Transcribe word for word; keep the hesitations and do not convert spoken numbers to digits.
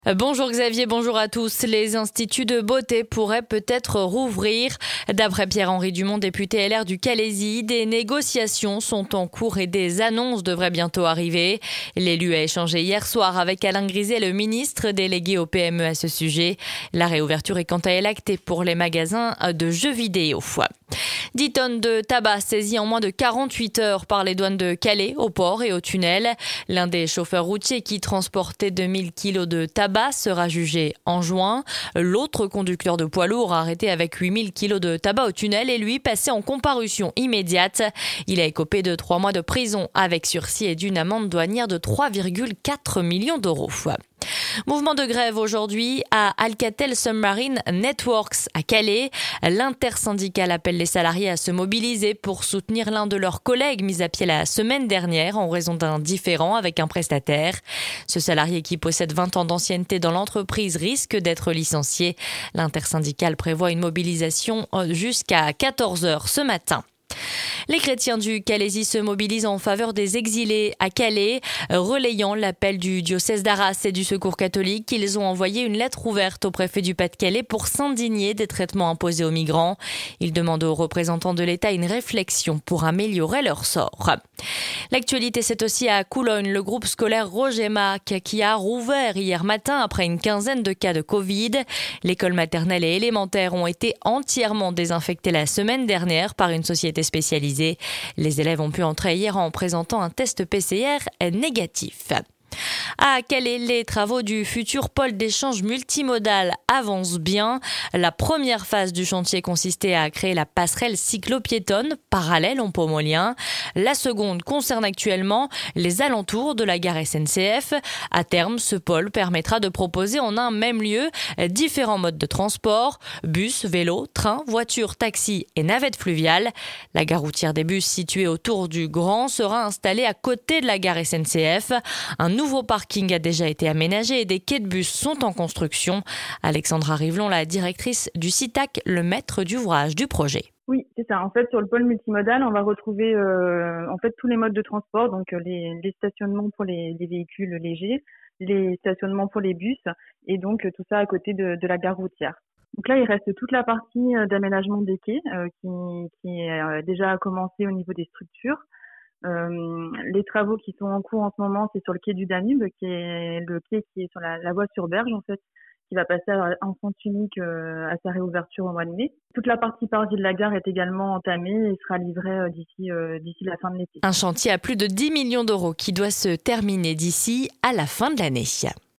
Bonjour Xavier, bonjour à tous. Les instituts de beauté pourraient peut-être rouvrir. D'après Pierre-Henri Dumont, député L R du Calaisis, des négociations sont en cours et des annonces devraient bientôt arriver. L'élu a échangé hier soir avec Alain Griset, le ministre délégué au P M E à ce sujet. La réouverture est quant à elle actée pour les magasins de jeux vidéo. dix tonnes de tabac saisies en moins de quarante-huit heures par les douanes de Calais, au port et au tunnel. L'un des chauffeurs routiers qui transportait deux mille kilos de tabac sera jugé en juin. L'autre conducteur de poids lourd arrêté avec huit mille kilos de tabac au tunnel est lui passé en comparution immédiate. Il a écopé de trois mois de prison avec sursis et d'une amende douanière de trois virgule quatre millions d'euros. Mouvement de grève aujourd'hui à Alcatel Submarine Networks à Calais. L'intersyndicale appelle les salariés à se mobiliser pour soutenir l'un de leurs collègues mis à pied la semaine dernière en raison d'un différend avec un prestataire. Ce salarié qui possède vingt ans d'ancienneté dans l'entreprise risque d'être licencié. L'intersyndicale prévoit une mobilisation jusqu'à quatorze heures ce matin. Les chrétiens du Calaisis se mobilisent en faveur des exilés à Calais, relayant l'appel du diocèse d'Arras et du Secours catholique. Ils ont envoyé une lettre ouverte au préfet du Pas-de-Calais pour s'indigner des traitements imposés aux migrants. Ils demandent aux représentants de l'État une réflexion pour améliorer leur sort. L'actualité, c'est aussi à Coulogne, le groupe scolaire Roger Mac qui a rouvert hier matin après une quinzaine de cas de Covid. L'école maternelle et élémentaire ont été entièrement désinfectées la semaine dernière par une société spécialisée. Les élèves ont pu entrer hier en présentant un test P C R négatif. À Calais, les travaux du futur pôle d'échange multimodal avancent bien. La première phase du chantier consistait à créer la passerelle cyclo-piétonne parallèle en Pomolien. La seconde concerne actuellement les alentours de la gare S N C F. À terme, ce pôle permettra de proposer en un même lieu différents modes de transport, bus, vélo, train, voiture, taxi et navette fluviale. La gare routière des bus située autour du Grand sera installée à côté de la gare S N C F. Un nouveau parking a déjà été aménagé et des quais de bus sont en construction. Alexandra Rivelon, la directrice du CITAC, le maître d'ouvrage du projet. Oui, c'est ça. En fait, sur le pôle multimodal, on va retrouver euh, en fait tous les modes de transport, donc les, les stationnements pour les, les véhicules légers, les stationnements pour les bus, et donc tout ça à côté de, de la gare routière. Donc là, il reste toute la partie d'aménagement des quais euh, qui, qui est euh, déjà commencé au niveau des structures. Euh, les travaux qui sont en cours en ce moment, c'est sur le quai du Danube, qui est le quai qui est sur la, la voie sur berge en fait, qui va passer en sens unique euh, à sa réouverture au mois de mai. Toute la partie parvis de la gare est également entamée et sera livrée euh, d'ici euh, d'ici la fin de l'été. Un chantier à plus de dix millions d'euros qui doit se terminer d'ici à la fin de l'année.